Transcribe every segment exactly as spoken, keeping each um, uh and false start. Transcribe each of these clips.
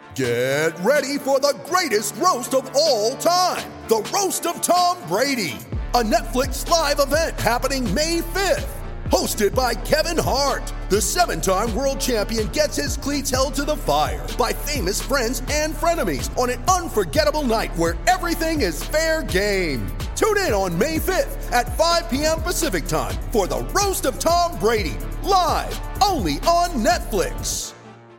Get ready for the greatest roast of all time, the Roast of Tom Brady, a Netflix live event happening May fifth. Hosted by Kevin Hart, the seven-time world champion gets his cleats held to the fire by famous friends and frenemies on an unforgettable night where everything is fair game. Tune in on May fifth at five p.m. Pacific time for the Roast of Tom Brady, live only on Netflix.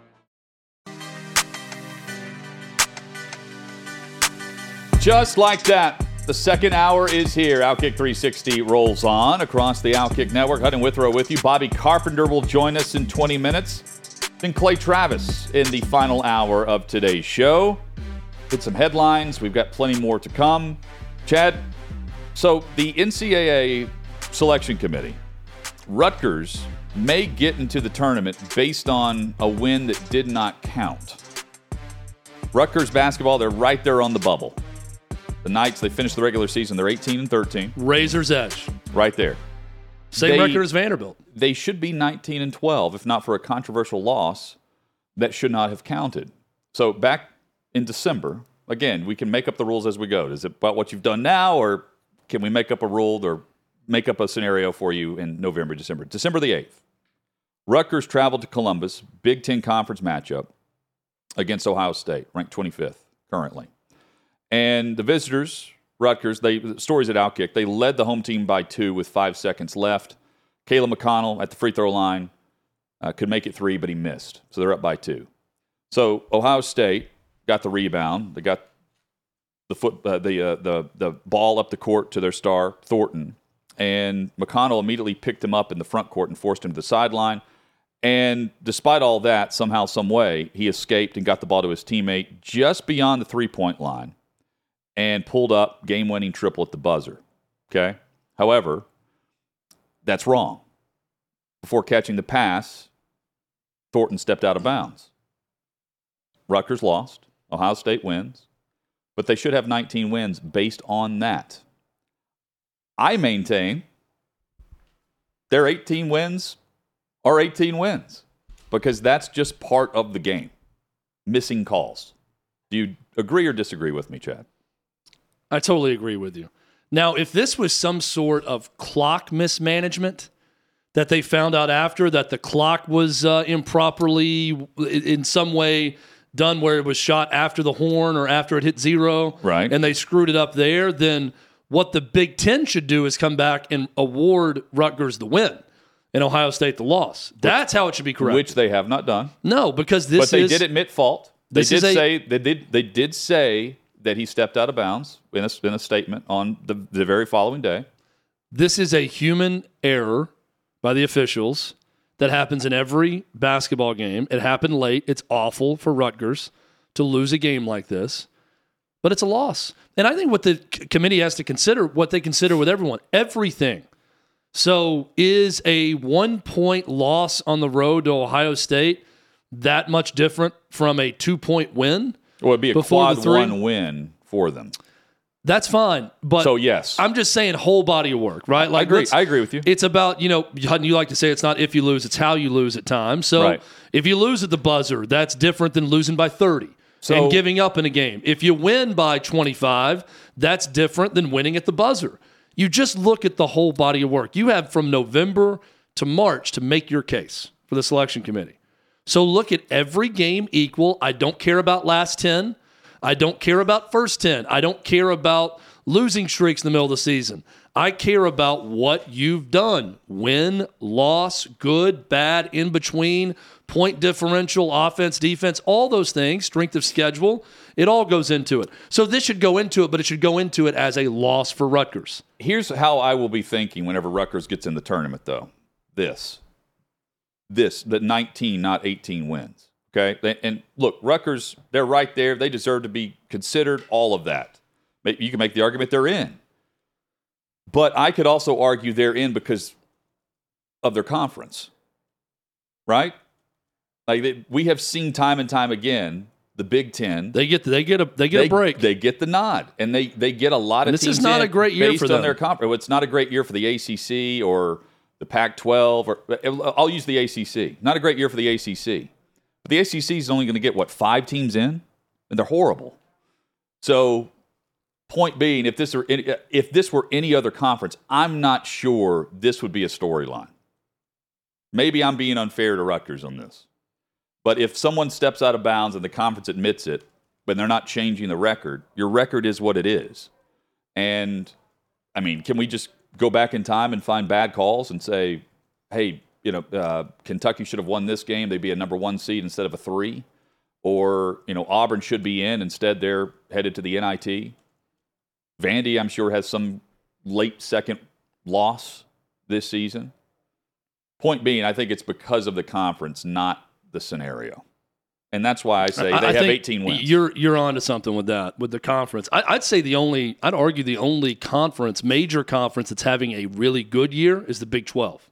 Just like that, the second hour is here. Outkick three sixty rolls on across the Outkick Network. Hutton Withrow with you. Bobby Carpenter will join us in twenty minutes. Then Clay Travis in the final hour of today's show. Hit some headlines. We've got plenty more to come. Chad, so the N C double A selection committee, Rutgers may get into the tournament based on a win that did not count. Rutgers basketball, they're right there on the bubble. The Knights, they finished the regular season. They're eighteen and thirteen. Razor's edge. Right there. Same they, record as Vanderbilt. They should be nineteen and twelve, if not for a controversial loss that should not have counted. So back in December, again, we can make up the rules as we go. Is it about what you've done now, or can we make up a rule or make up a scenario for you in November, December? December the eighth, Rutgers traveled to Columbus, Big Ten Conference matchup against Ohio State, ranked twenty-fifth currently. And the visitors, Rutgers, they the stories at Outkick, they led the home team by two with five seconds left. Caleb McConnell at the free throw line uh, could make it three, but he missed. So they're up by two. So Ohio State got the rebound. They got the foot, uh, the uh, the the ball up the court to their star, Thornton. And McConnell immediately picked him up in the front court and forced him to the sideline. And despite all that, somehow, some way, he escaped and got the ball to his teammate just beyond the three-point line and pulled up game-winning triple at the buzzer. Okay? However, that's wrong. Before catching the pass, Thornton stepped out of bounds. Rutgers lost. Ohio State wins. But they should have nineteen wins based on that. I maintain their eighteen wins are eighteen wins because that's just part of the game. Missing calls. Do you agree or disagree with me, Chad? I totally agree with you. Now, if this was some sort of clock mismanagement that they found out after, that the clock was uh, improperly in some way done where it was shot after the horn or after it hit zero, right, and they screwed it up there, then what the Big Ten should do is come back and award Rutgers the win and Ohio State the loss. That's how it should be corrected. Which they have not done. No, because this is... But they is, did admit fault. They did a, say they did they did say that he stepped out of bounds in a, in a statement on the, the very following day. This is a human error by the officials that happens in every basketball game. It happened late. It's awful for Rutgers to lose a game like this, but it's a loss. And I think what the c- committee has to consider, what they consider with everyone, everything. So is a one-point loss on the road to Ohio State that much different from a two-point win? Well, it'd be a quad one win for them. That's fine, but so yes, I'm just saying whole body of work, right? Like, I agree. I agree with you. It's about, you know, you like to say it's not if you lose, it's how you lose at times. So right. If you lose at the buzzer, that's different than losing by thirty so, and giving up in a game. If you win by twenty-five, that's different than winning at the buzzer. You just look at the whole body of work. You have from November to March to make your case for the selection committee. So look at every game equal. I don't care about last ten. I don't care about first ten. I don't care about losing streaks in the middle of the season. I care about what you've done. Win, loss, good, bad, in between, point differential, offense, defense, all those things, strength of schedule. It all goes into it. So this should go into it, but it should go into it as a loss for Rutgers. Here's how I will be thinking whenever Rutgers gets in the tournament, though. This. This, the nineteen, not eighteen wins. Okay? And look, Rutgers, they're right there. They deserve to be considered, all of that. You can make the argument they're in. But I could also argue they're in because of their conference. Right? Like they, we have seen time and time again, the Big Ten. They get they get a they get they, a break. They get the nod, and they they get a lot of this teams. This is not in a great year based for them. On their conference. It's not a great year for the A C C or the Pac twelve. Or I'll use the A C C. Not a great year for the A C C, But the A C C is only going to get, what, five teams in? And they're horrible. So, point being, if this, were any, if this were any other conference, I'm not sure this would be a storyline. Maybe I'm being unfair to Rutgers on this. But if someone steps out of bounds and the conference admits it, but they're not changing the record, your record is what it is. And, I mean, can we just go back in time and find bad calls and say, hey, you know, uh, Kentucky should have won this game. They'd be a number one seed instead of a three. Or, you know, Auburn should be in. Instead, they're headed to the N I T. Vandy, I'm sure, has some late second loss this season. Point being, I think it's because of the conference, not the scenario. And that's why I say they I have eighteen wins. You're you're on to something with that, with the conference. I, I'd say the only, I'd argue the only conference, major conference that's having a really good year is the Big twelve.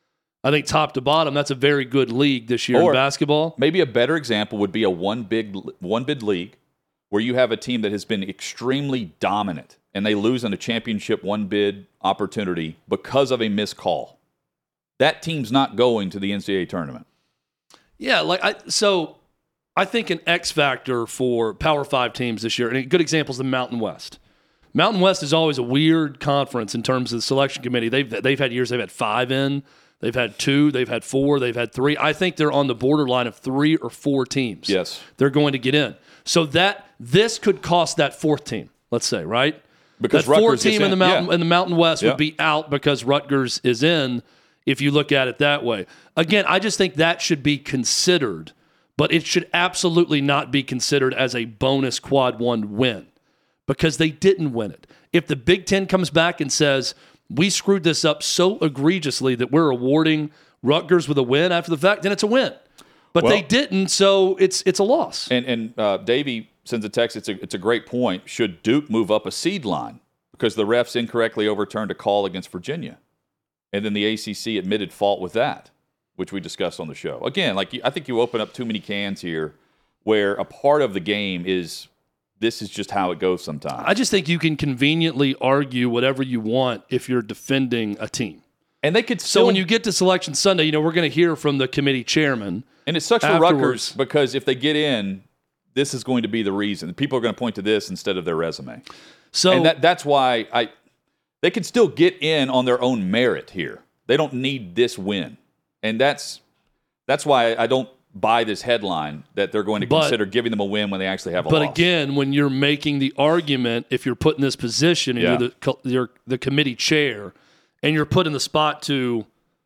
I think top to bottom, that's a very good league this year or in basketball. Maybe a better example would be a one big one bid league where you have a team that has been extremely dominant and they lose in a championship one bid opportunity because of a missed call. That team's not going to the N C double A tournament. Yeah, like I so I think an X factor for Power Five teams this year, and a good example is the Mountain West. Mountain West is always a weird conference in terms of the selection committee. They've they've had years they've had five in, they've had two, they've had four, they've had three. I think they're on the borderline of three or four teams. Yes, they're going to get in. So that this could cost that fourth team. Let's say right because that fourth Rutgers team in. in the mountain yeah. in the Mountain West yeah. would be out because Rutgers is in. If you look at it that way. Again, I just think that should be considered, but it should absolutely not be considered as a bonus quad one win because they didn't win it. If the Big Ten comes back and says, we screwed this up so egregiously that we're awarding Rutgers with a win after the fact, then it's a win. But well, they didn't, so it's it's a loss. And, and uh, Davey sends a text, it's a, it's a great point. Should Duke move up a seed line because the refs incorrectly overturned a call against Virginia? And then the A C C admitted fault with that, which we discussed on the show. Again, like I think you open up too many cans here where a part of the game is this is just how it goes sometimes. I just think you can conveniently argue whatever you want if you're defending a team. And they could still, So when you get to Selection Sunday, you know, we're going to hear from the committee chairman. And it sucks for Rutgers because if they get in, this is going to be the reason. People are going to point to this instead of their resume. So and that, that's why I – they can still get in on their own merit here. They don't need this win. And that's that's why I don't buy this headline that they're going to but, consider giving them a win when they actually have a but loss. But again, when you're making the argument, if you're put in this position and yeah. you're, the, you're the committee chair and you're put in the spot to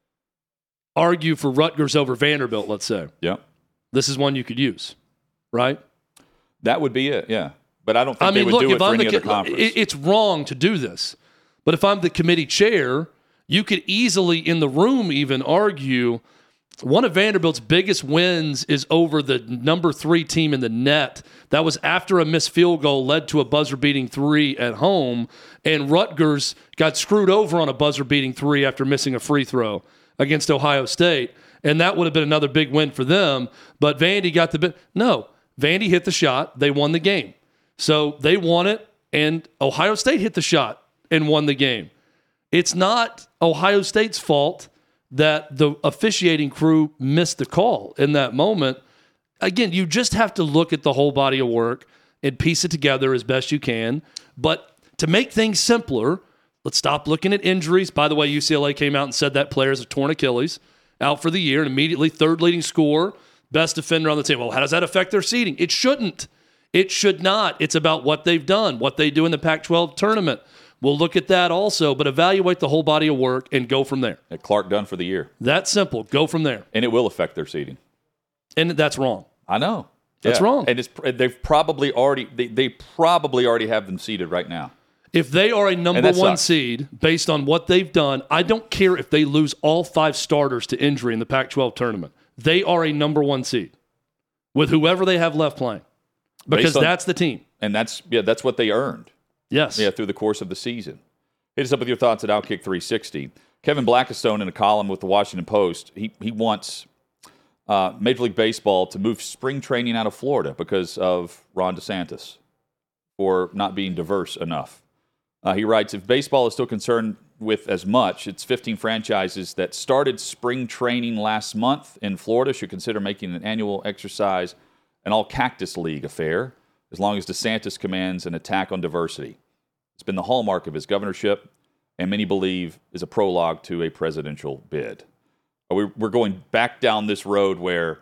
argue for Rutgers over Vanderbilt, let's say. Yeah. This is one you could use, right? That would be it, yeah. But I don't think I mean, they would look, do if it for I'm any the, other conference. It, it's wrong to do this. But if I'm the committee chair, you could easily in the room even argue one of Vanderbilt's biggest wins is over the number three team in the net. That was after a missed field goal led to a buzzer-beating three at home, and Rutgers got screwed over on a buzzer-beating three after missing a free throw against Ohio State, and that would have been another big win for them. But Vandy got the bit. No, Vandy hit the shot. They won the game. So they won it, and Ohio State hit the shot and won the game. It's not Ohio State's fault that the officiating crew missed the call in that moment. Again, you just have to look at the whole body of work and piece it together as best you can. But to make things simpler, let's stop looking at injuries. By the way, U C L A came out and said that player has a torn Achilles, out for the year, and immediately third leading scorer, best defender on the team. Well, how does that affect their seeding? It shouldn't. It should not. It's about what they've done, what they do in the Pac twelve tournament. We'll look at that also, but evaluate the whole body of work and go from there. And Clark done for the year. That's simple. Go from there. And it will affect their seeding. And that's wrong. I know. That's yeah. wrong. And it's they've probably already they, they probably already have them seeded right now. If they are a number one sucks. seed based on what they've done, I don't care if they lose all five starters to injury in the Pac twelve tournament. They are a number one seed with whoever they have left playing. Because on, that's the team. And that's yeah, that's what they earned. Yes. Yeah, through the course of the season. Hit us up with your thoughts at Outkick three sixty. Kevin Blackistone in a column with the Washington Post, he he wants uh, Major League Baseball to move spring training out of Florida because of Ron DeSantis for not being diverse enough. Uh, he writes, if baseball is still concerned with as much. It's fifteen franchises that started spring training last month in Florida should consider making an annual exercise an all-cactus league affair, as long as DeSantis commands an attack on diversity. It's been the hallmark of his governorship, and many believe is a prologue to a presidential bid. We're going back down this road where,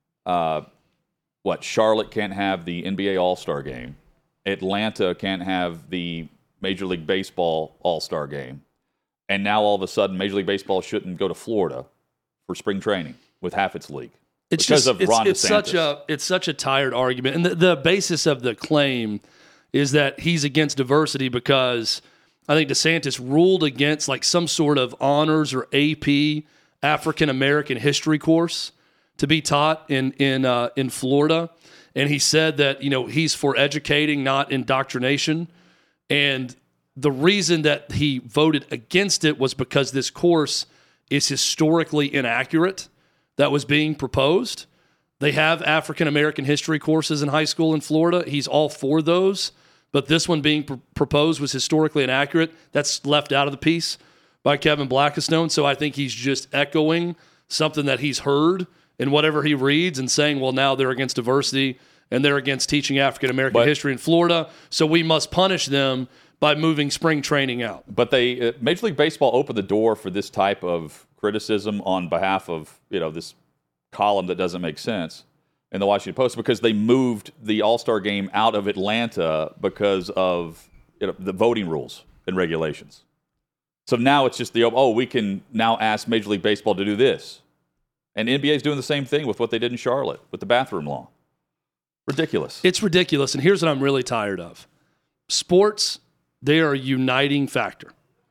uh, what, Charlotte can't have the N B A All-Star game. Atlanta can't have the Major League Baseball All-Star game. And now all of a sudden, Major League Baseball shouldn't go to Florida for spring training with half its league. It's because just, of it's, Ron it's DeSantis. such a it's such a tired argument, and the, the basis of the claim is that he's against diversity because I think DeSantis ruled against like some sort of honors or A P African American history course to be taught in in uh, in Florida, and he said that you know he's for educating, not indoctrination, and the reason that he voted against it was because this course is historically inaccurate. That was being proposed. They have African American history courses in high school in Florida. He's all for those, but this one being pr- proposed was historically inaccurate. That's left out of the piece by Kevin Blackistone. So I think he's just echoing something that he's heard in whatever he reads and saying, well, now they're against diversity and they're against teaching African American history in Florida, so we must punish them by moving spring training out. But they uh, Major League Baseball opened the door for this type of criticism on behalf of, you know, this column that doesn't make sense in the Washington Post because they moved the All-Star game out of Atlanta because of, you know, the voting rules and regulations. So now it's just the, oh, we can now ask Major League Baseball to do this. And N B A is doing the same thing with what they did in Charlotte with the bathroom law. Ridiculous. It's ridiculous. And here's what I'm really tired of. Sports, they are a uniting factor.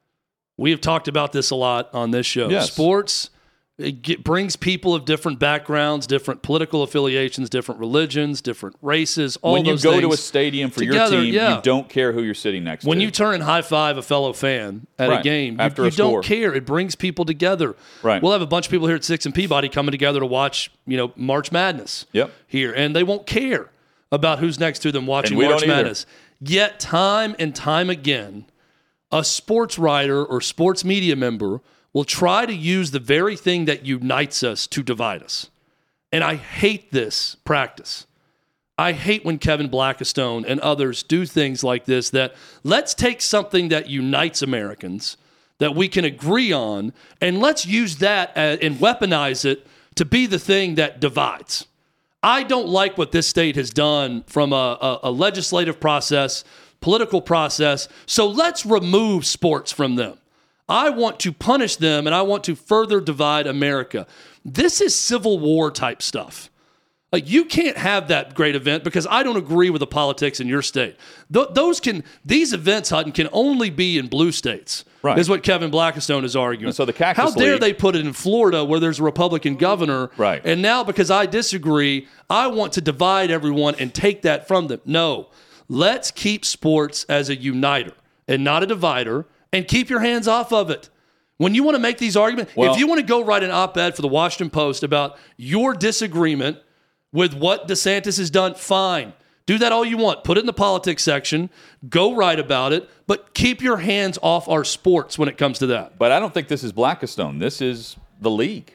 We have talked about this a lot on this show. Yes. Sports, it get, brings people of different backgrounds, different political affiliations, different religions, different races, all when those you go things to a stadium for together, your team, yeah. you don't care who you're sitting next when to. you turn and high-five a fellow fan at Right. a game, After you, a you don't score. care. It brings people together. Right. We'll have a bunch of people here at Six and Peabody coming together to watch, you know, March Madness Yep. here, and they won't care about who's next to them watching And we March don't either. Madness. Yet time and time again, a sports writer or sports media member will try to use the very thing that unites us to divide us. And I hate this practice. I hate when Kevin Blackistone and others do things like this, that let's take something that unites Americans that we can agree on, and let's use that uh, and weaponize it to be the thing that divides. I don't like what this state has done from a, a, a legislative process, political process, so let's remove sports from them. I want to punish them, and I want to further divide America. This is Civil War type stuff. Like, you can't have that great event because I don't agree with the politics in your state. Th- those can these events, Hutton, can only be in blue states. Right. Is what Kevin Blackistone is arguing. And so the Cactus How dare League- they put it in Florida where there's a Republican governor? Right. And now because I disagree, I want to divide everyone and take that from them. No. Let's keep sports as a uniter and not a divider, and keep your hands off of it. When you want to make these arguments, Well, if you want to go write an op-ed for the Washington Post about your disagreement with what DeSantis has done, fine. Do that all you want. Put it in the politics section. Go write about it, but keep your hands off our sports when it comes to that. But I don't think this is Blackistone. This is the league.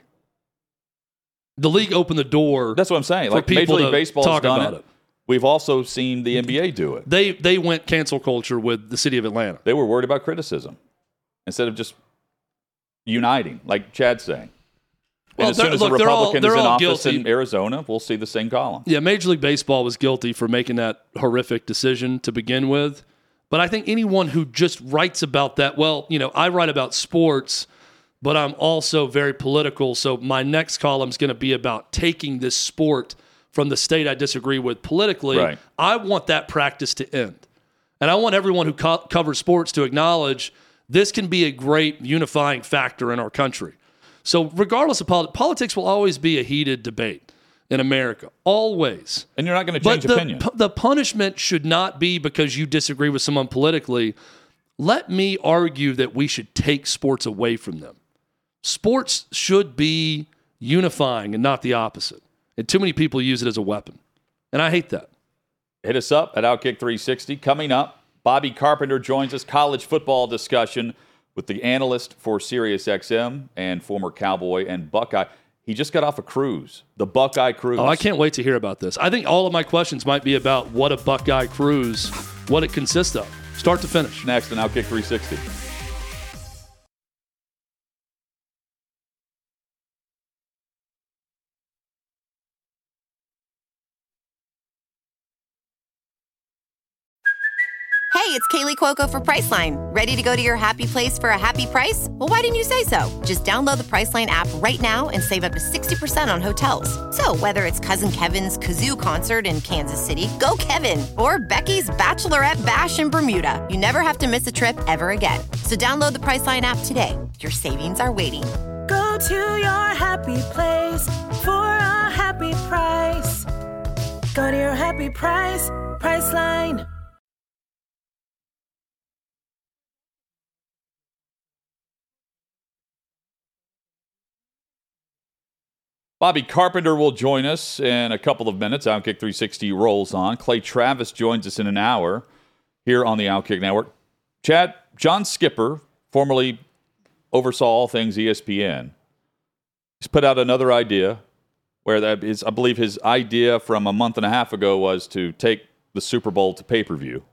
The league opened the door. That's what I'm saying. for Like Major people League to Baseball has talk done about it. it. We've also seen the N B A do it. They they went cancel culture with the city of Atlanta. They were worried about criticism instead of just uniting, like Chad's saying. Well, and as soon they're- as look, a they're all- Republican they're is in all office guilty. in Arizona, we'll see the same column. Yeah, Major League Baseball was guilty for making that horrific decision to begin with. But I think anyone who just writes about that, well, you know, I write about sports, but I'm also very political. So my next column is going to be about taking this sport from the state I disagree with politically. Right. I want that practice to end. And I want everyone who co- covers sports to acknowledge this can be a great unifying factor in our country. So regardless of politics, politics will always be a heated debate in America, always. And you're not going to But change the, opinion. pu- the punishment should not be because you disagree with someone politically. Let me argue that we should take sports away from them. Sports should be unifying and not the opposite. And too many people use it as a weapon. And I hate that. Hit us up at Outkick three sixty. Coming up, Bobby Carpenter joins us, college football discussion. with the analyst for SiriusXM and former Cowboy and Buckeye. He just got off a cruise, the Buckeye Cruise. Oh, I can't wait to hear about this. I think all of my questions might be about what a Buckeye Cruise, what it consists of, start to finish. Next on Outkick three sixty. Hey, it's Kaylee Cuoco for Priceline. Ready to go to your happy place for a happy price? Well, why didn't you say so? Just download the Priceline app right now and save up to sixty percent on hotels. So whether it's Cousin Kevin's Kazoo Concert in Kansas City, go Kevin, or Becky's Bachelorette Bash in Bermuda, you never have to miss a trip ever again. So download the Priceline app today. Your savings are waiting. Go to your happy place for a happy price. Go to your happy price, Priceline. Bobby Carpenter will join us in a couple of minutes. Outkick three sixty rolls on. Clay Travis joins us in an hour here on the Outkick Network. Chad, John Skipper, formerly oversaw all things E S P N, he's put out another idea where that is, I believe his idea from a month and a half ago was to take the Super Bowl to pay-per-view.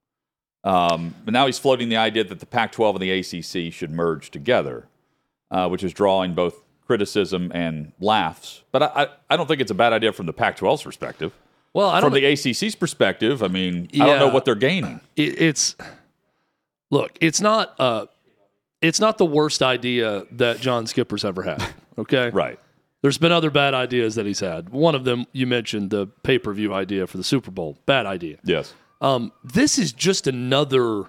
Um, but now he's floating the idea that the Pac twelve and the A C C should merge together, uh, which is drawing both criticism and laughs. But I, I, I don't think it's a bad idea from the Pac twelve's perspective. Well, I don't from the A C C's perspective, I mean, yeah, I don't know what they're gaining. It, it's look, it's not uh, it's not the worst idea that John Skipper's ever had. Okay, right. There's been other bad ideas that he's had. One of them you mentioned, the pay-per-view idea for the Super Bowl. Bad idea. Yes. Um, this is just another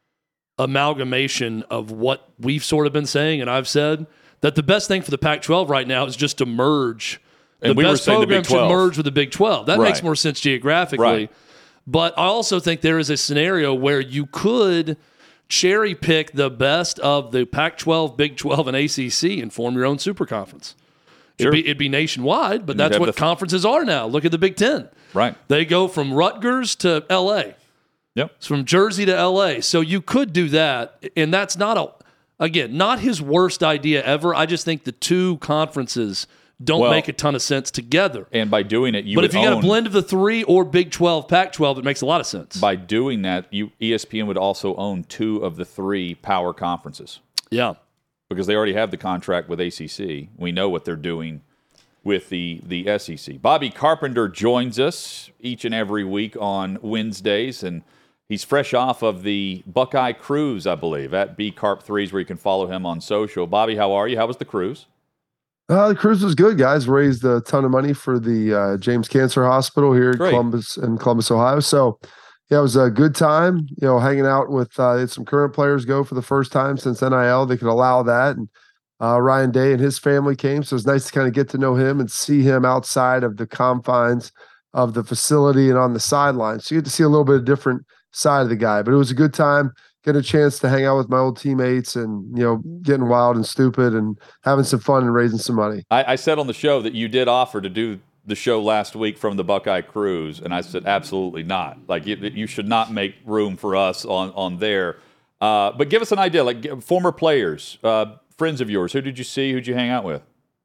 amalgamation of what we've sort of been saying, and I've said. That the best thing for the Pac twelve right now is just to merge. The and we best were saying program the Big twelve. should merge with the Big twelve. That right. makes more sense geographically. Right. But I also think there is a scenario where you could cherry pick the best of the Pac twelve, Big twelve, and A C C and form your own super conference. Sure. It'd, be, it'd be nationwide, but And that's what the, conferences are now. Look at the Big Ten. Right. They go from Rutgers to L A. Yep. It's from Jersey to L A. So you could do that, and that's not a... Again, not his worst idea ever. I just think the two conferences don't well, make a ton of sense together. And by doing it, you But would if you own, got a blend of the three or Big twelve, Pac twelve, it makes a lot of sense. By doing that, you E S P N would also own two of the three power conferences. Yeah. Because they already have the contract with A C C. We know what they're doing with the, the S E C. Bobby Carpenter joins us each and every week on Wednesdays, and he's fresh off of the Buckeye Cruise, I believe, at B Carp threes, where you can follow him on social. Bobby, how are you? How was the cruise? Uh, the cruise was good, guys. Raised a ton of money for the uh, James Cancer Hospital here Great. in Columbus, in Columbus, Ohio. So, yeah, it was a good time. You know, hanging out with uh, some current players go for the first time since N I L. They could allow that, and uh, Ryan Day and his family came. So it was nice to kind of get to know him and see him outside of the confines of the facility and on the sidelines. So you get to see a little bit of different side of the guy, but it was a good time. Get a chance to hang out with my old teammates and, you know, getting wild and stupid and having some fun and raising some money. I, I said on the show that you did offer to do the show last week from the Buckeye Cruise, and I said absolutely not. Like you, you should not make room for us on on there. Uh, but give us an idea, like former players, uh, friends of yours. Who did you see? Who'd you hang out with?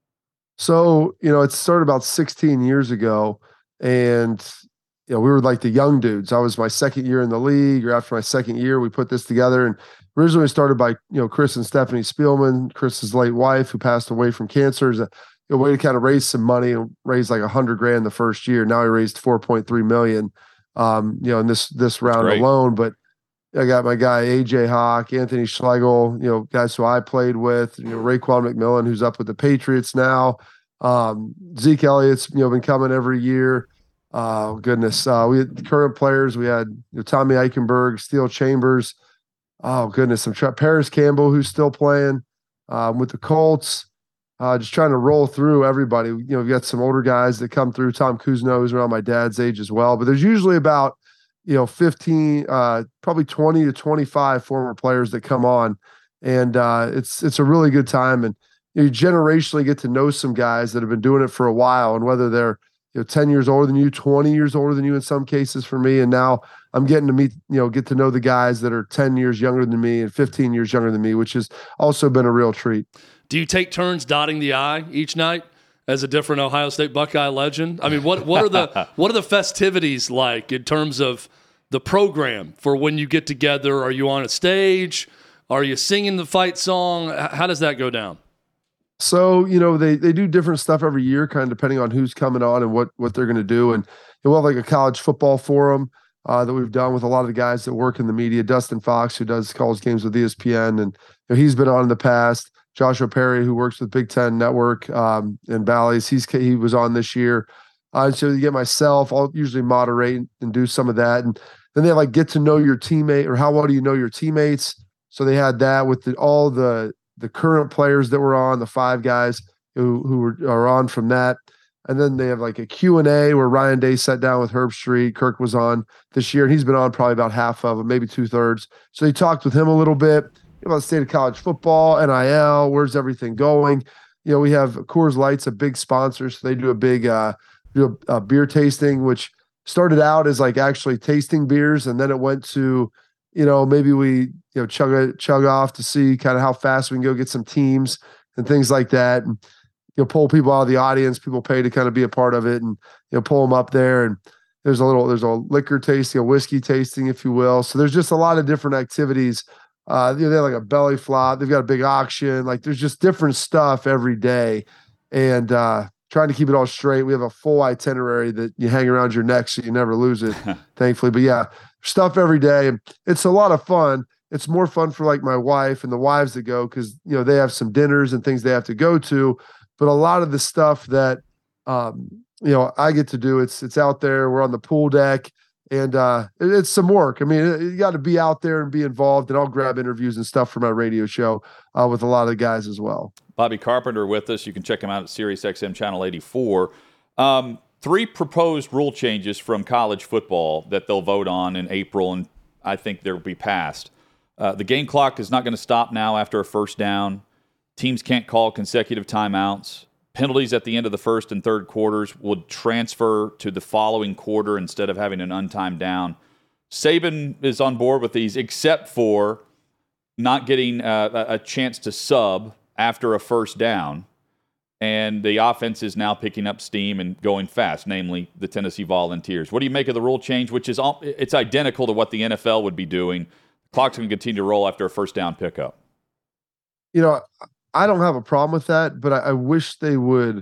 So, you know, it started about sixteen years ago, and you know, we were like the young dudes. I was my second year in the league, or after my second year, we put this together. And originally it started by, you know, Chris and Stephanie Spielman, Chris's late wife, who passed away from cancer. Is a, a way to kind of raise some money and raise like a hundred grand the first year. Now we raised four point three million, um, you know, in this, this round Great. alone. But I got my guy, A J Hawk, Anthony Schlegel, you know, guys who I played with, you know, Raekwon McMillan, who's up with the Patriots now. Um, Zeke Elliott's, you know, been coming every year. Oh, goodness. Uh, we had current players. We had you know, Tommy Eichenberg, Steel Chambers. Oh, goodness. I'm trying. Paris Campbell, who's still playing um, with the Colts. Uh, just trying to roll through everybody. You know, we've got some older guys that come through. Tom Kuzno, who's around my dad's age as well. But there's usually about, you know, fifteen, uh, probably twenty to twenty-five former players that come on. And uh, it's it's a really good time. And you generationally get to know some guys that have been doing it for a while, and whether they're you know, ten years older than you, twenty years older than you in some cases for me. And now I'm getting to meet, you know, get to know the guys that are ten years younger than me and fifteen years younger than me, which has also been a real treat. Do you take turns dotting the I each night as a different Ohio State Buckeye legend? I mean, what, what are the, what are the festivities like in terms of the program for when you get together? Are you on a stage? Are you singing the fight song? How does that go down? So, you know, they, they do different stuff every year, kind of depending on who's coming on and what, what they're going to do. And we'll have like a college football forum uh, that we've done with a lot of the guys that work in the media. Dustin Fox, who does college games with E S P N, and you know, he's been on in the past. Joshua Perry, who works with Big Ten Network um, in Bally's, he's he was on this year. Uh, so you get myself, I'll usually moderate and do some of that. And then they have like get to know your teammate, or how well do you know your teammates? So they had that with the, all the the current players that were on, the five guys who who were, are on from that. And then they have like a Q and A where Ryan Day sat down with Herb Street. Kirk was on this year, and he's been on probably about half of it, maybe two-thirds. So they talked with him a little bit about the state of college football, N I L, where's everything going. You know, we have Coors Light's a big sponsor, so they do a big uh, do a, a beer tasting, which started out as like actually tasting beers, and then it went to, you know, maybe we, you know, chug a, chug off to see kind of how fast we can go get some teams and things like that. And, you know, pull people out of the audience. People pay to kind of be a part of it, and, you know, pull them up there. And there's a little, there's a liquor tasting, a whiskey tasting, if you will. So there's just a lot of different activities. Uh, you know, they have like a belly flop. They've got a big auction. Like there's just different stuff every day, and uh, trying to keep it all straight. We have a full itinerary that you hang around your neck so you never lose it, thankfully. But yeah, stuff every day. And it's a lot of fun. It's more fun for like my wife and the wives that go, because, you know, they have some dinners and things they have to go to. But a lot of the stuff that, um, you know, I get to do, it's, it's out there. We're on the pool deck, and uh, it, it's some work. I mean, you got to be out there and be involved, and I'll grab interviews and stuff for my radio show uh, with a lot of the guys as well. Bobby Carpenter with us. You can check him out at Sirius X M Channel eighty-four. Um, three proposed rule changes from college football that they'll vote on in April, and I think they'll be passed. Uh, the game clock is not going to stop now after a first down. Teams can't call consecutive timeouts. Penalties at the end of the first and third quarters would transfer to the following quarter instead of having an untimed down. Saban is on board with these, except for not getting uh, a chance to sub after a first down. And the offense is now picking up steam and going fast, namely the Tennessee Volunteers. What do you make of the rule change, which is all, it's identical to what the N F L would be doing? The clock's going to continue to roll after a first down pickup. You know, I don't have a problem with that, but I, I wish they would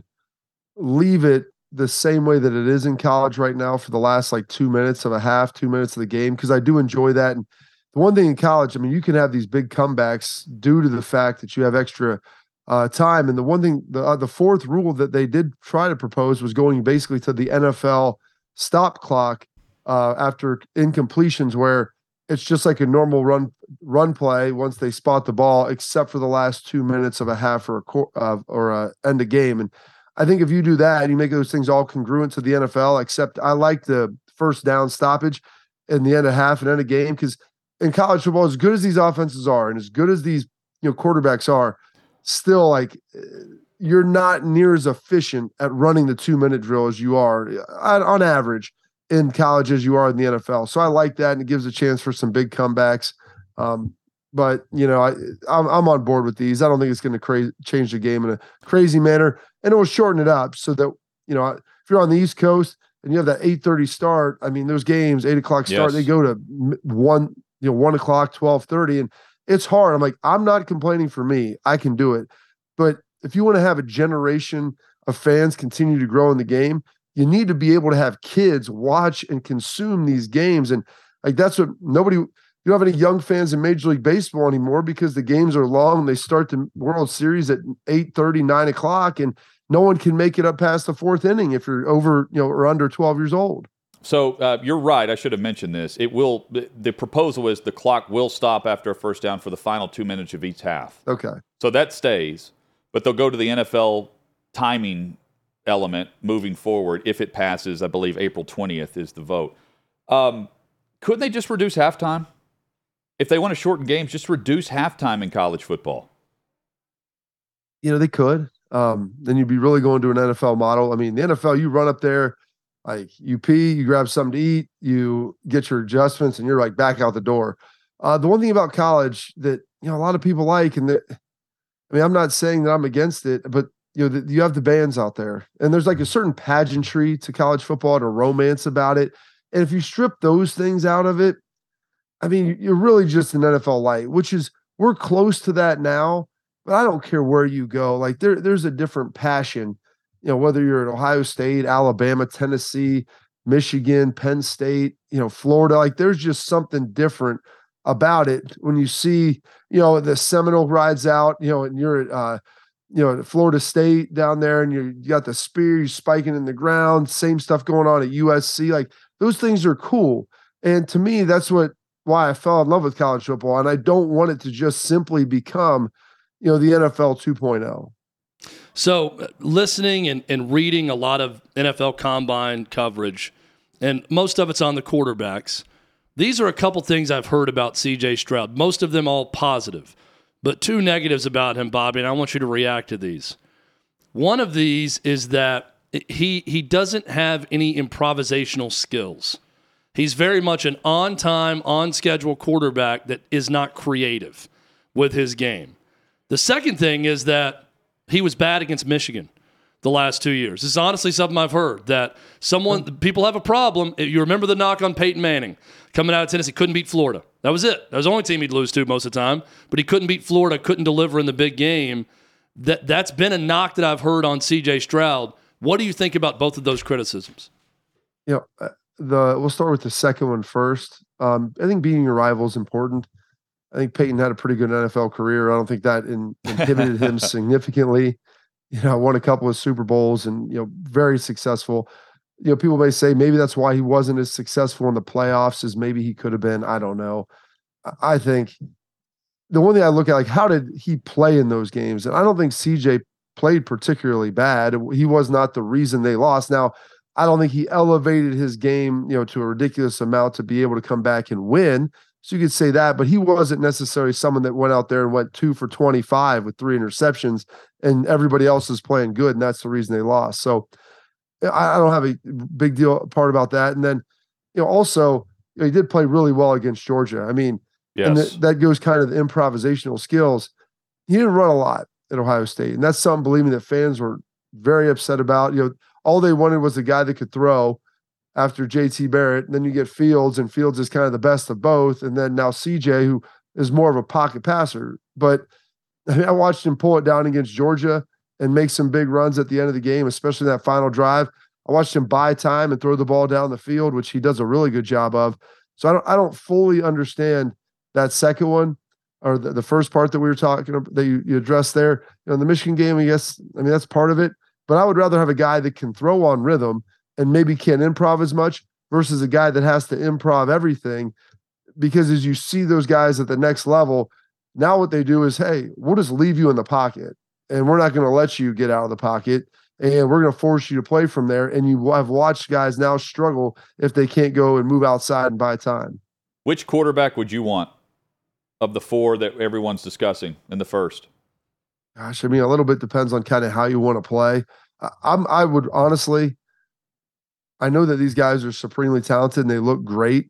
leave it the same way that it is in college right now for the last like two minutes of a half, two minutes of the game, because I do enjoy that. And the one thing in college, I mean, you can have these big comebacks due to the fact that you have extra uh, time. And the one thing, the uh, the fourth rule that they did try to propose was going basically to the N F L stop clock uh, after incompletions, where it's just like a normal run run play once they spot the ball, except for the last two minutes of a half or a qu- uh, or a end of game. And I think if you do that and you make those things all congruent to the N F L, except I like the first down stoppage in the end of half and end of game, because in college football, as good as these offenses are and as good as these, you know, quarterbacks are, still like you're not near as efficient at running the two minute drill as you are on average in college as you are in the N F L. So I like that, and it gives a chance for some big comebacks. Um, but you know, I I'm, I'm on board with these. I don't think it's going to cra- change the game in a crazy manner, and it will shorten it up so that, you know, if you're on the East Coast and you have that eight thirty start, I mean, those games eight o'clock start, yes, they go to one, you know, one o'clock, twelve thirty, and it's hard. I'm like, I'm not complaining for me. I can do it. But if you want to have a generation of fans continue to grow in the game, you need to be able to have kids watch and consume these games. And like, that's what nobody, you don't have any young fans in Major League Baseball anymore, because the games are long. They start the World Series at eight thirty, nine o'clock, and no one can make it up past the fourth inning if you're over, you know, or under twelve years old. So uh, you're right. I should have mentioned this. It will, the proposal is the clock will stop after a first down for the final two minutes of each half. Okay. So that stays, but they'll go to the N F L timing element moving forward if it passes. I believe April twentieth is the vote. Um, couldn't they just reduce halftime? If they want to shorten games, just reduce halftime in college football. You know, they could. Um, then you'd be really going to an N F L model. I mean, the N F L, you run up there, Like you pee, you grab something to eat, you get your adjustments, and you're like back out the door. Uh, the one thing about college that, you know, a lot of people like, and that, I mean, I'm not saying that I'm against it, but you know, the, you have the bands out there, and there's like a certain pageantry to college football and a romance about it. And if you strip those things out of it, I mean, you're really just an N F L light, which is, we're close to that now, but I don't care where you go. Like there, there's a different passion, you know, whether you're at Ohio State, Alabama, Tennessee, Michigan, Penn State, you know, Florida, like there's just something different about it when you see, you know, the Seminole rides out, you know, and you're at, uh, you know, at Florida State down there, and you're, you got the spear, you're spiking in the ground, same stuff going on at U S C. Like those things are cool. And to me, that's what, why I fell in love with college football. And I don't want it to just simply become, you know, the N F L two point oh. So uh, listening and, and reading a lot of N F L combine coverage, and most of it's on the quarterbacks. These are a couple things I've heard about C J Stroud, most of them all positive, but two negatives about him, Bobby, and I want you to react to these. One of these is that he he doesn't have any improvisational skills. He's very much an on-time, on-schedule quarterback that is not creative with his game. The second thing is that he was bad against Michigan the last two years. This is honestly something I've heard, that someone, people have a problem. You remember the knock on Peyton Manning coming out of Tennessee, couldn't beat Florida. That was it. That was the only team he'd lose to most of the time, but he couldn't beat Florida, couldn't deliver in the big game. That, that's been a knock that I've heard on C J Stroud. What do you think about both of those criticisms? You know, uh, the we'll start with the second one first. Um, I think beating your rival is important. I think Peyton had a pretty good N F L career. I don't think that in, inhibited him significantly. You know, won a couple of Super Bowls and, you know, very successful. You know, people may say maybe that's why he wasn't as successful in the playoffs as maybe he could have been. I don't know. I think the one thing I look at, like, how did he play in those games? And I don't think C J played particularly bad. He was not the reason they lost. Now, I don't think he elevated his game, you know, to a ridiculous amount to be able to come back and win. So you could say that, but he wasn't necessarily someone that went out there and went two for twenty-five with three interceptions, and everybody else is playing good, and that's the reason they lost. So I, I don't have a big deal part about that. And then, you know, also, you know, he did play really well against Georgia. I mean, yes. And th- that goes kind of the improvisational skills. He didn't run a lot at Ohio State, and that's something, believe me, that fans were very upset about. You know, all they wanted was a guy that could throw after J T Barrett. And then you get Fields, and Fields is kind of the best of both. And then now C J, who is more of a pocket passer. But I mean, I watched him pull it down against Georgia and make some big runs at the end of the game, especially that final drive. I watched him buy time and throw the ball down the field, which he does a really good job of. So I don't, I don't fully understand that second one, or the, the first part that we were talking about that you, you addressed there. You know, the Michigan game, I guess, I mean, that's part of it. But I would rather have a guy that can throw on rhythm and maybe can't improv as much versus a guy that has to improv everything. Because as you see those guys at the next level, now what they do is, hey, we'll just leave you in the pocket, and we're not going to let you get out of the pocket, and we're going to force you to play from there. And you have watched guys now struggle if they can't go and move outside and buy time. Which quarterback would you want of the four that everyone's discussing in the first? Gosh, I mean, a little bit depends on kind of how you want to play. I, I'm, I would honestly, I know that these guys are supremely talented and they look great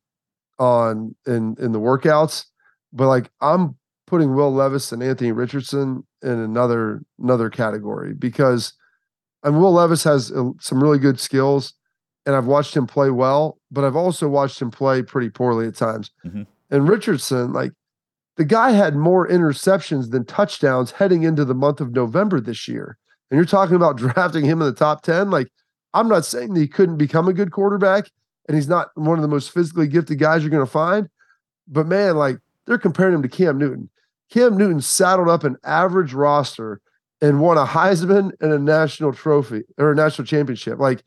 on in in the workouts, but like I'm putting Will Levis and Anthony Richardson in another another category, because and Will Levis has uh, some really good skills, and I've watched him play well, but I've also watched him play pretty poorly at times. Mm-hmm. And Richardson, like, the guy had more interceptions than touchdowns heading into the month of November this year. And you're talking about drafting him in the top ten. Like, I'm not saying that he couldn't become a good quarterback, and he's not one of the most physically gifted guys you're going to find. But man, like, they're comparing him to Cam Newton. Cam Newton saddled up an average roster and won a Heisman and a national trophy or a national championship. Like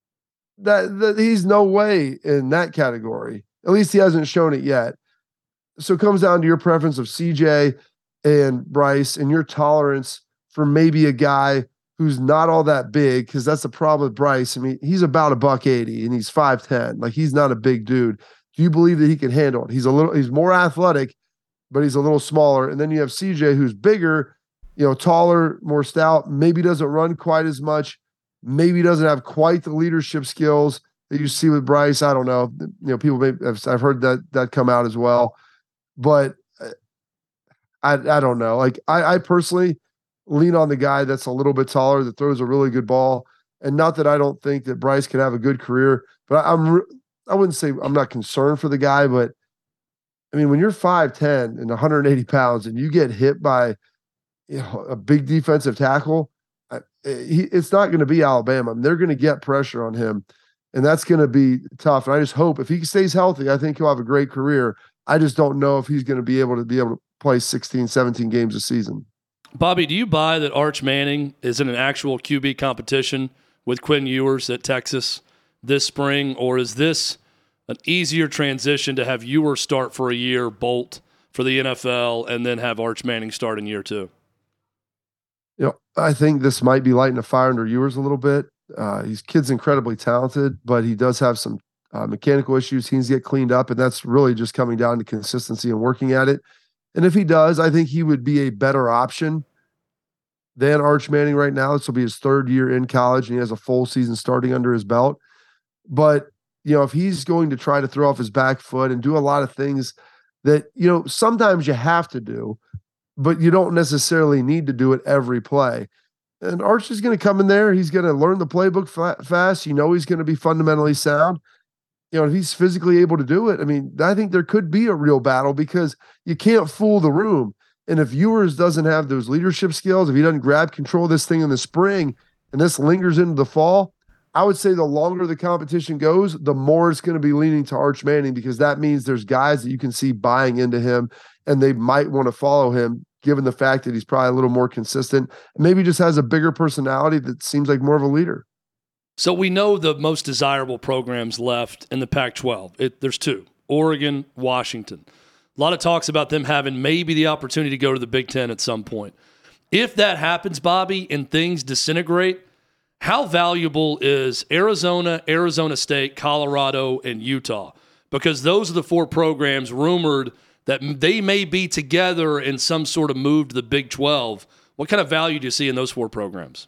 that, that he's no way in that category. At least he hasn't shown it yet. So it comes down to your preference of C J and Bryce and your tolerance for maybe a guy who's not all that big, because that's the problem with Bryce. I mean, he's about a buck eighty and he's five ten. Like, he's not a big dude. Do you believe that he can handle it? He's a little, he's more athletic, but he's a little smaller. And then you have C J, who's bigger, you know, taller, more stout, maybe doesn't run quite as much, maybe doesn't have quite the leadership skills that you see with Bryce. I don't know. You know, people may have, I've heard that that come out as well, but I I don't know. Like I, I personally lean on the guy that's a little bit taller that throws a really good ball. And not that I don't think that Bryce can have a good career, but I, I'm I wouldn't say I'm not concerned for the guy, but I mean, when you're five ten and one hundred eighty pounds and you get hit by, you know, a big defensive tackle, I, he, it's not going to be Alabama. I mean, they're going to get pressure on him, and that's going to be tough. And I just hope if he stays healthy, I think he'll have a great career. I just don't know if he's going to be able to be able to play sixteen, seventeen games a season. Bobby, do you buy that Arch Manning is in an actual Q B competition with Quinn Ewers at Texas this spring, or is this an easier transition to have Ewers start for a year, bolt for the N F L, and then have Arch Manning start in year two? You know, I think this might be lighting a fire under Ewers a little bit. Uh, he's kid's incredibly talented, but he does have some uh, mechanical issues. He needs to get cleaned up, and that's really just coming down to consistency and working at it. And if he does, I think he would be a better option than Arch Manning right now. This will be his third year in college, and he has a full season starting under his belt. But, you know, if he's going to try to throw off his back foot and do a lot of things that, you know, sometimes you have to do, but you don't necessarily need to do it every play. And Arch is going to come in there. He's going to learn the playbook fa- fast. You know, he's going to be fundamentally sound. You know, if he's physically able to do it, I mean, I think there could be a real battle because you can't fool the room. And if Ewers doesn't have those leadership skills, if he doesn't grab control of this thing in the spring and this lingers into the fall, I would say the longer the competition goes, the more it's going to be leaning to Arch Manning, because that means there's guys that you can see buying into him and they might want to follow him, given the fact that he's probably a little more consistent and maybe just has a bigger personality that seems like more of a leader. So we know the most desirable programs left in the Pac twelve. It, there's two, Oregon, Washington. A lot of talks about them having maybe the opportunity to go to the Big Ten at some point. If that happens, Bobby, and things disintegrate, how valuable is Arizona, Arizona State, Colorado, and Utah? Because those are the four programs rumored that they may be together in some sort of move to the Big twelve. What kind of value do you see in those four programs?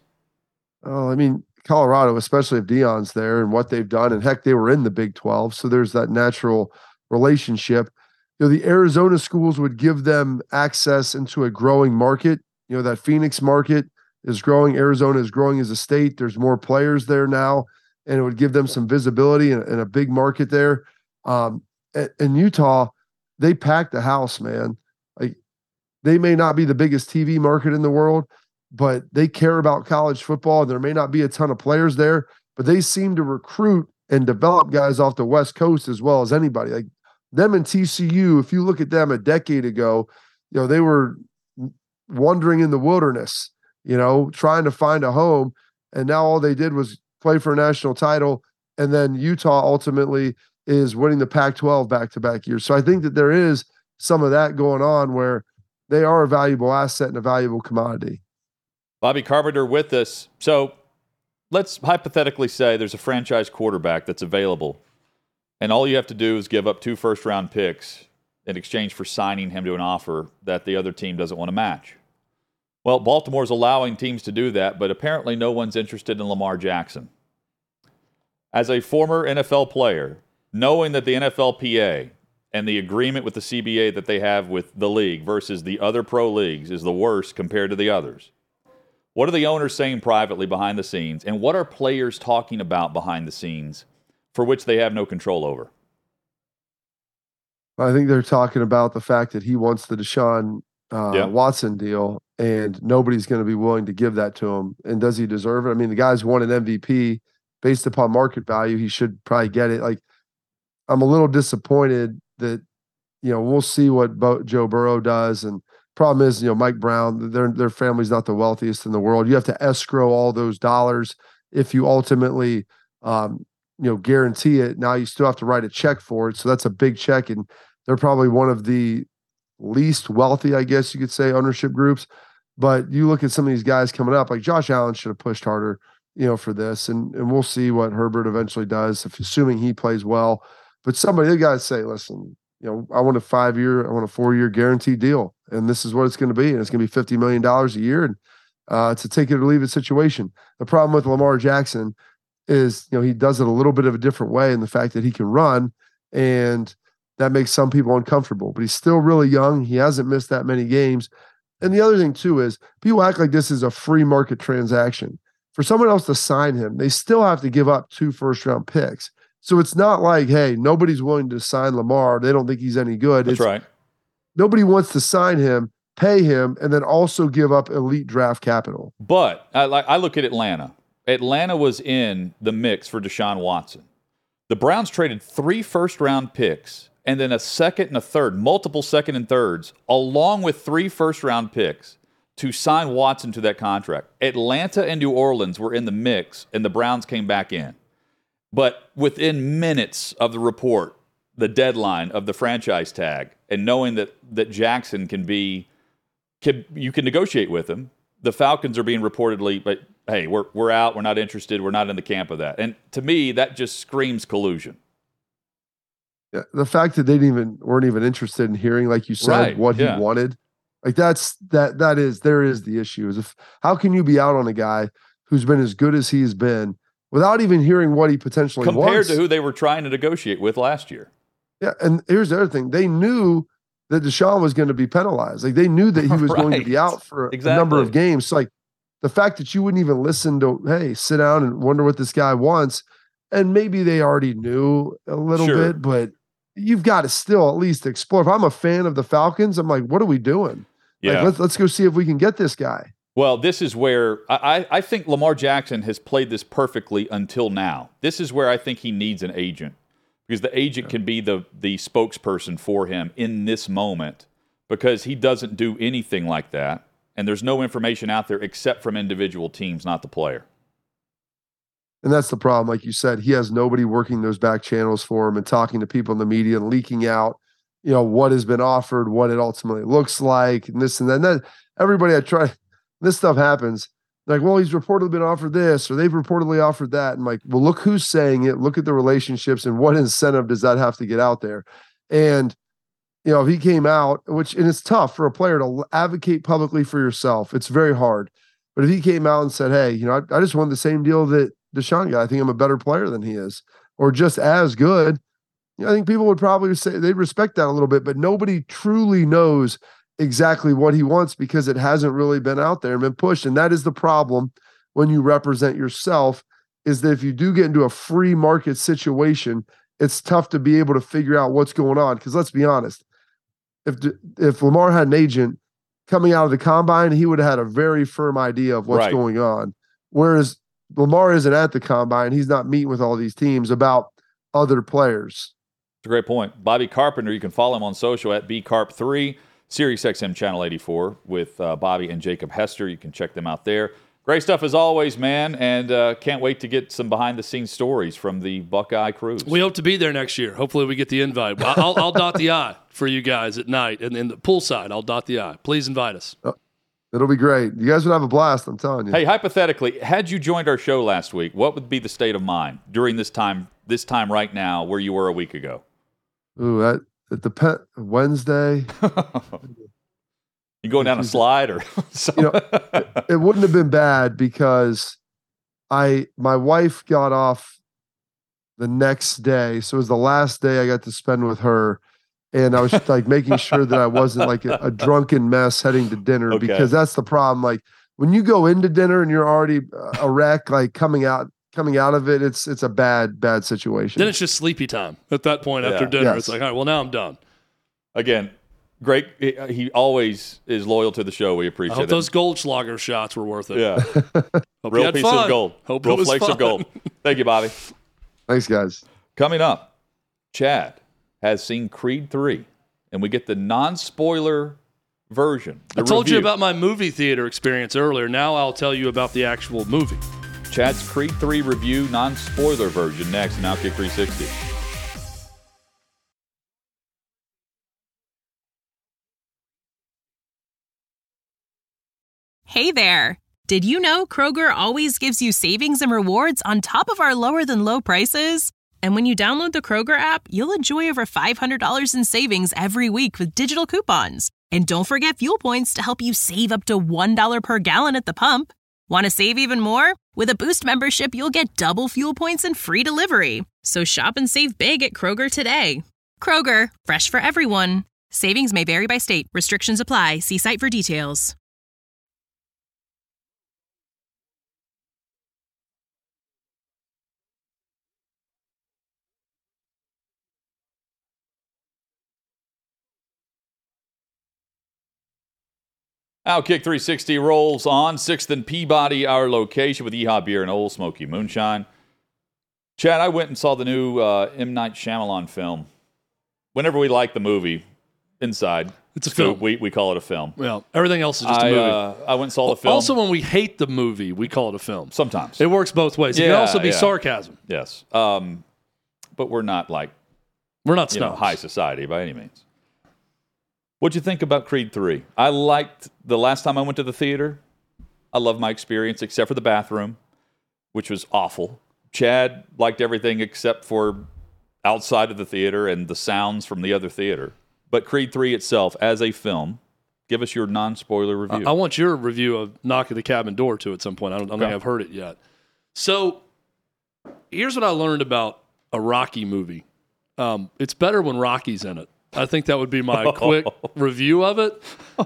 Oh, I mean, Colorado, especially if Deion's there and what they've done, and heck, they were in the Big twelve, so there's that natural relationship. You know, the Arizona schools would give them access into a growing market. You know, that Phoenix market is growing. Arizona is growing as a state. There's more players there now, and it would give them some visibility and, and a big market there. Um, and, and Utah, they packed the house, man. Like, they may not be the biggest T V market in the world, but they care about college football. There may not be a ton of players there, but they seem to recruit and develop guys off the West Coast as well as anybody. Like them and T C U, if you look at them a decade ago, you know, they were wandering in the wilderness, you know, trying to find a home. And now all they did was play for a national title. And then Utah ultimately is winning the Pac twelve back-to-back years. So I think that there is some of that going on where they are a valuable asset and a valuable commodity. Bobby Carpenter with us. So let's hypothetically say there's a franchise quarterback that's available, and all you have to do is give up two first-round picks in exchange for signing him to an offer that the other team doesn't want to match. Well, Baltimore's allowing teams to do that, but apparently no one's interested in Lamar Jackson. As a former N F L player, knowing that the N F L P A and the agreement with the C B A that they have with the league versus the other pro leagues is the worst compared to the others, what are the owners saying privately behind the scenes, and what are players talking about behind the scenes for which they have no control over? I think they're talking about the fact that he wants the Deshaun uh, yeah. Watson deal, and nobody's going to be willing to give that to him. And does he deserve it? I mean, the guy's won an M V P based upon market value. He should probably get it. Like, I'm a little disappointed that, you know, we'll see what Bo- Joe Burrow does. And problem is, you know, Mike Brown, their their family's not the wealthiest in the world. You have to escrow all those dollars if you ultimately, um, you know, guarantee it. Now you still have to write a check for it. So that's a big check. And they're probably one of the least wealthy, I guess you could say, ownership groups. But you look at some of these guys coming up, like Josh Allen should have pushed harder, you know, for this. And and we'll see what Herbert eventually does, if assuming he plays well. But somebody, they got to say, listen, you know, I want a five-year, I want a four-year guaranteed deal. And this is what it's going to be. And it's going to be fifty million dollars a year. And uh, it's a take it or leave it situation. The problem with Lamar Jackson, is, you know, he does it a little bit of a different way in the fact that he can run, and that makes some people uncomfortable. But he's still really young. He hasn't missed that many games. And the other thing, too, is people act like this is a free market transaction. For someone else to sign him, they still have to give up two first-round picks. So it's not like, hey, nobody's willing to sign Lamar. They don't think he's any good. That's it's, right. Nobody wants to sign him, pay him, and then also give up elite draft capital. But I, like, I look at Atlanta. Atlanta was in the mix for Deshaun Watson. The Browns traded three first-round picks and then a second and a third, multiple second and thirds, along with three first-round picks to sign Watson to that contract. Atlanta and New Orleans were in the mix, and the Browns came back in. But within minutes of the report, the deadline of the franchise tag, and knowing that that Jackson can be, can, you can negotiate with him, the Falcons are being reportedly, but hey, we're we're out, we're not interested, we're not in the camp of that. And to me, that just screams collusion. Yeah, the fact that they didn't even weren't even interested in hearing, like you said, Right, what yeah. he wanted, like that's that that is there is the issue. Is if how can you be out on a guy who's been as good as he's been without even hearing what he potentially Compared wants? to who they were trying to negotiate with last year. Yeah, and here's the other thing: they knew that Deshaun was going to be penalized. Like they knew that he was Right. going to be out for Exactly. a number of games. So like the fact that you wouldn't even listen to, hey, sit down and wonder what this guy wants, and maybe they already knew a little Sure. bit, but you've got to still at least explore. If I'm a fan of the Falcons, I'm like, what are we doing? Yeah. Like, let's let's go see if we can get this guy. Well, this is where I, I think Lamar Jackson has played this perfectly until now. This is where I think he needs an agent, because the agent can be the the spokesperson for him in this moment, because he doesn't do anything like that, and there's no information out there except from individual teams, not the player. And that's the problem. Like you said, he has nobody working those back channels for him and talking to people in the media and leaking out, you know, what has been offered, what it ultimately looks like, and this and that. And then everybody I try, this stuff happens. Like, well, he's reportedly been offered this, or they've reportedly offered that. And like, well, look who's saying it. Look at the relationships and what incentive does that have to get out there? And, you know, if he came out, which, and it's tough for a player to advocate publicly for yourself. It's very hard. But if he came out and said, hey, you know, I, I just want the same deal that Deshaun got. I think I'm a better player than he is, or just as good. You know, I think people would probably say they'd respect that a little bit, but nobody truly knows exactly what he wants because it hasn't really been out there and been pushed. And that is the problem when you represent yourself, is that if you do get into a free market situation, it's tough to be able to figure out what's going on. Because let's be honest, if if Lamar had an agent coming out of the combine, he would have had a very firm idea of what's Right. going on. Whereas Lamar isn't at the combine. He's not meeting with all these teams about other players. It's a great point. Bobby Carpenter, you can follow him on social at B Carp three, Sirius X M Channel eighty-four with uh, Bobby and Jacob Hester. You can check them out there. Great stuff as always, man, and uh, can't wait to get some behind-the-scenes stories from the Buckeye Cruise. We hope to be there next year. Hopefully we get the invite. I'll, I'll, I'll dot the I for you guys at night. And in the poolside, I'll dot the I. Please invite us. Oh, it'll be great. You guys would have a blast, I'm telling you. Hey, hypothetically, had you joined our show last week, what would be the state of mind during this time, this time right now, where you were a week ago? Ooh, that it depends. Wednesday. You going down a slide or You something? know, it, it wouldn't have been bad because I my wife got off the next day, so it was the last day I got to spend with her, and I was like making sure that I wasn't like a, a drunken mess heading to dinner, Okay. because that's the problem. Like when you go into dinner and you're already a wreck, like coming out coming out of it, it's it's a bad bad situation. Then it's just sleepy time at that point after Yeah. dinner. Yes. It's like, all right, well, now I'm done. Again, great. He, he always is loyal to the show. We I appreciate hope it. those Goldschlager shots were worth it. Yeah, Hope you real had piece fun. of gold. Hope real it was flakes fun. of gold. Thank you, Bobby. Thanks, guys. Coming up, Chad has seen Creed three, and we get the non-spoiler version. the I told you review. about my movie theater experience earlier. Now I'll tell you about the actual movie. Chad's Creed three review, non-spoiler version, next on Outkick three sixty. Hey there! Did you know Kroger always gives you savings and rewards on top of our lower-than-low prices? And when you download the Kroger app, you'll enjoy over five hundred dollars in savings every week with digital coupons. And don't forget fuel points to help you save up to one dollar per gallon at the pump. Want to save even more? With a Boost membership, you'll get double fuel points and free delivery. So shop and save big at Kroger today. Kroger, fresh for everyone. Savings may vary by state. Restrictions apply. See site for details. Outkick three sixty rolls on. sixth and Peabody, our location, with Yeehaw Beer and Old Smoky Moonshine. Chad, I went and saw the new uh, M. Night Shyamalan film. Whenever we like the movie, Inside. It's a film. We, we call it a film. Well, everything else is just I, a movie. Uh, I went and saw the film. Also, when we hate the movie, we call it a film. Sometimes. It works both ways. It Yeah, can also be yeah. sarcasm. Yes. Um, but we're not like We're not you know, snobs. high society by any means. What'd you think about Creed three? I liked the last time I went to the theater. I loved my experience, except for the bathroom, which was awful. Chad liked everything except for outside of the theater and the sounds from the other theater. But Creed three itself, as a film, give us your non-spoiler review. I, I want your review of Knock at the Cabin Door, too, at some point. I don't, I don't Okay. think I've heard it yet. So here's what I learned about a Rocky movie. Um, it's better when Rocky's in it. I think that would be my quick review of it.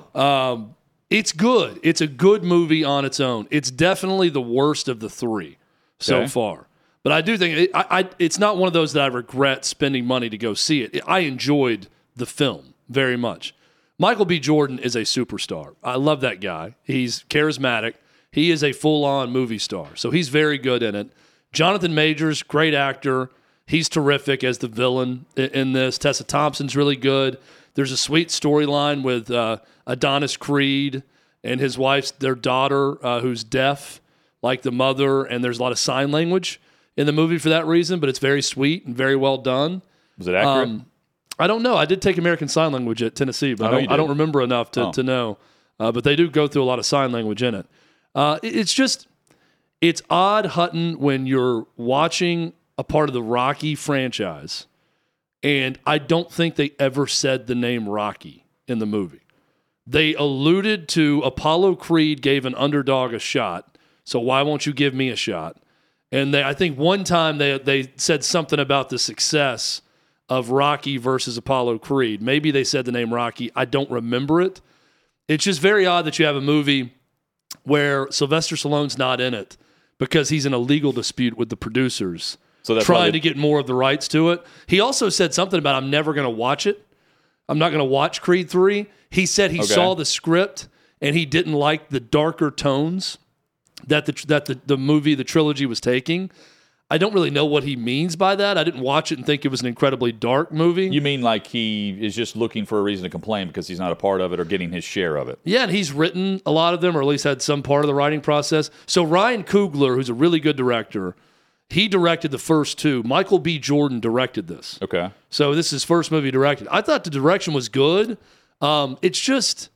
Um, it's good. It's a good movie on its own. It's definitely the worst of the three so Okay. far. But I do think it, I, I, it's not one of those that I regret spending money to go see it. I enjoyed the film very much. Michael B. Jordan is a superstar. I love that guy. He's charismatic. He is a full-on movie star. So he's very good in it. Jonathan Majors, great actor. He's terrific as the villain in this. Tessa Thompson's really good. There's a sweet storyline with uh, Adonis Creed and his wife's, their daughter, uh, who's deaf, like the mother, and there's a lot of sign language in the movie for that reason, but it's very sweet and very well done. Was it accurate? Um, I don't know. I did take American Sign Language at Tennessee, but I I, know don't, you did. I don't remember enough to, Oh. to know. Uh, but they do go through a lot of sign language in it. Uh, it- It's just, it's odd, Hutton, when you're watching a part of the Rocky franchise, and I don't think they ever said the name Rocky in the movie. They alluded to Apollo Creed gave an underdog a shot, so why won't you give me a shot? And they, I think one time they they said something about the success of Rocky versus Apollo Creed. Maybe they said the name Rocky. I don't remember it. It's just very odd that you have a movie where Sylvester Stallone's not in it because he's in a legal dispute with the producers, So that's why trying they- to get more of the rights to it. He also said something about, I'm never going to watch it. I'm not going to watch Creed three. He said he Okay. saw the script and he didn't like the darker tones that the that the, the movie, the trilogy was taking. I don't really know what he means by that. I didn't watch it and think it was an incredibly dark movie. You mean like he is just looking for a reason to complain because he's not a part of it or getting his share of it? Yeah, and he's written a lot of them, or at least had some part of the writing process. So Ryan Coogler, who's a really good director, he directed the first two. Michael B. Jordan directed this. Okay. So this is his first movie directed. I thought the direction was good. Um, it's just,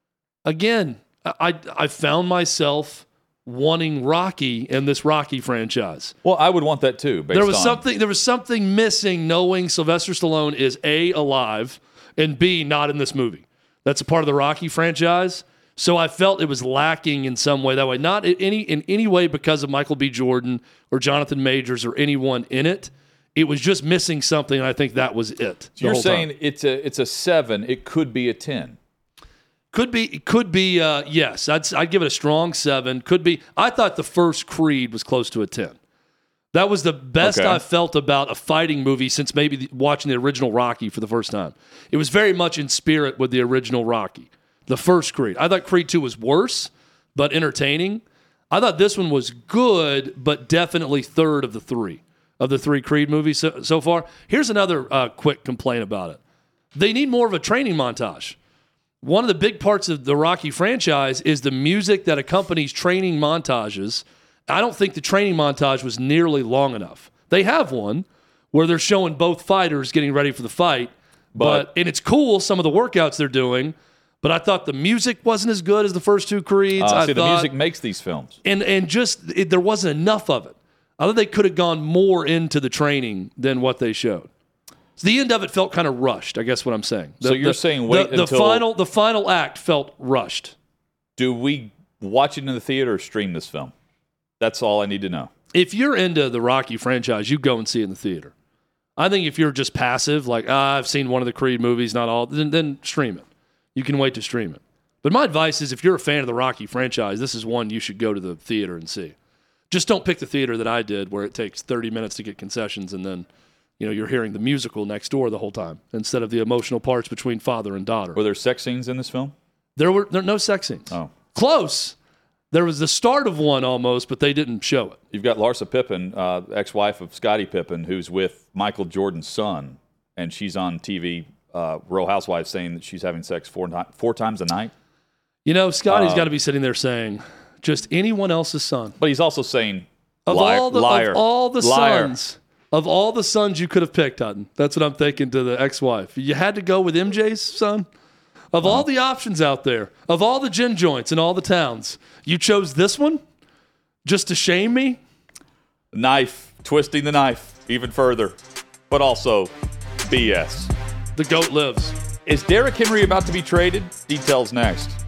again, I I found myself wanting Rocky in this Rocky franchise. Well, I would want that too. Based There was on, something there was something missing knowing Sylvester Stallone is A, alive, and B, not in this movie. That's a part of the Rocky franchise. So I felt it was lacking in some way that way. Not in any in any way because of Michael B. Jordan or Jonathan Majors or anyone in it. It was just missing something, and I think that was it. the You're whole saying time. it's a it's a seven. It could be a ten. Could be, could be. Uh, yes, I'd I'd give it a strong seven. Could be. I thought the first Creed was close to a ten. That was the best Okay. I felt about a fighting movie since maybe the, watching the original Rocky for the first time. It was very much in spirit with the original Rocky, the first Creed. I thought Creed two was worse, but entertaining. I thought this one was good, but definitely third of the three of the three Creed movies so, so far. Here's another uh, quick complaint about it. They need more of a training montage. One of the big parts of the Rocky franchise is the music that accompanies training montages. I don't think the training montage was nearly long enough. They have one where they're showing both fighters getting ready for the fight, but, But- and it's cool, some of the workouts they're doing, but I thought the music wasn't as good as the first two Creeds. Uh, I see, the thought, music makes these films. and and just it, there wasn't enough of it. I thought they could have gone more into the training than what they showed. So the end of it felt kind of rushed. I guess what I'm saying. The, So you're the- saying wait the, the until- final the final act felt rushed. Do we watch it in the theater or stream this film? That's all I need to know. If you're into the Rocky franchise, you go and see it in the theater. I think if you're just passive, like, ah, I've seen one of the Creed movies, not all, then, then stream it. You can wait to stream it. But my advice is if you're a fan of the Rocky franchise, this is one you should go to the theater and see. Just don't pick the theater that I did where it takes thirty minutes to get concessions and then, you know, you're hearing the musical next door the whole time instead of the emotional parts between father and daughter. Were there sex scenes in this film? There were there, no sex scenes. Oh. Close. There was the start of one almost, but they didn't show it. You've got Larsa Pippen, uh, ex-wife of Scottie Pippen, who's with Michael Jordan's son, and she's on T V, uh, Real Housewives, saying that she's having sex four, four times a night. You know, Scotty's uh, got to be sitting there saying, just anyone else's son. But he's also saying, of liar, all the, liar, of all the liar. sons, of all the sons you could have picked, Hutton, that's what I'm thinking to the ex-wife. You had to go with M J's son? Of all the options out there, of all the gin joints in all the towns, you chose this one just to shame me? Knife, twisting the knife even further, but also B S. The GOAT lives. Is Derrick Henry about to be traded? Details next.